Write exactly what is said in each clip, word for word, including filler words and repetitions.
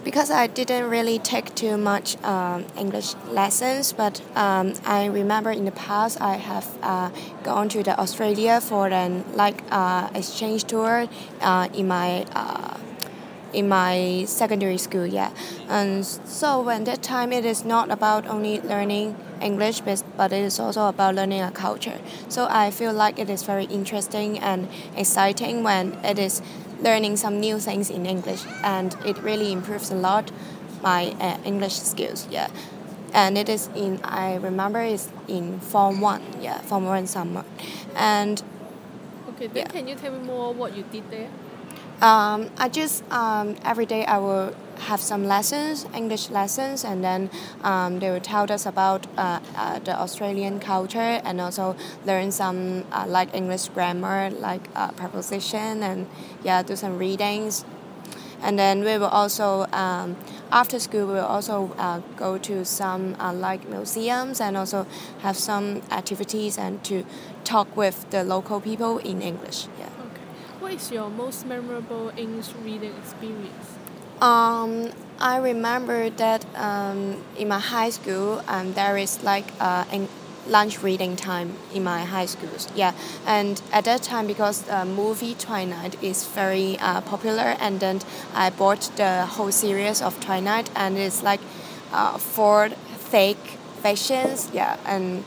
Because I didn't really take too much um, English lessons, but um, I remember in the past I have uh, gone to the Australia for an like uh, exchange tour uh, in my uh, in my secondary school. Yeah, and so when that time it is not about only learning English, but but it is also about learning a culture. So I feel like it is very interesting and exciting when it is learning some new things in English, and it really improves a lot my uh, English skills. Yeah, and it is in I remember it's in Form One. Yeah, Form One summer, and Okay, then yeah. can you tell me more what you did there? Um, I just um, every day I will have some lessons, English lessons, and then um, they will tell us about uh, uh, the Australian culture and also learn some uh, like English grammar, like uh, preposition, and yeah, do some readings. And then we will also um, after school we will also uh, go to some uh, like museums and also have some activities and to talk with the local people in English. Yeah. Okay. What is your most memorable English reading experience? Um, I remember that um, in my high school, um, there is like uh, in lunch reading time in my high schools. Yeah, and at that time, because the movie Twilight is very uh, popular, and then I bought the whole series of Twilight, and it's like uh, four thick fictions. Yeah, and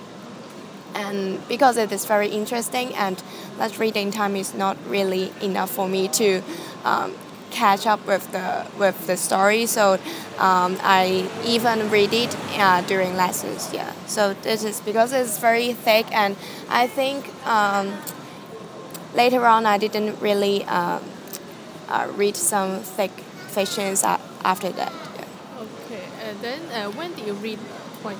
and because it is very interesting and lunch reading time is not really enough for me to um, catch up with the with the story, so um, I even read it uh, during lessons. Yeah, so this is because it's very thick, and I think um, later on I didn't really uh, uh, read some thick fictions uh, after that. Yeah. Okay, and then uh, when did you read Twilight?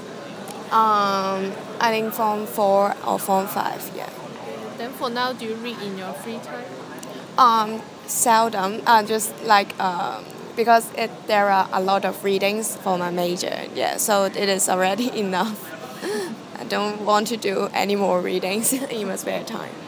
Um, I think Form four or Form five. Yeah. Then for now, do you read in your free time? Um, seldom. Uh, just like um, because it there are a lot of readings for my major. Yeah, so it is already enough. I don't want to do any more readings in my spare time.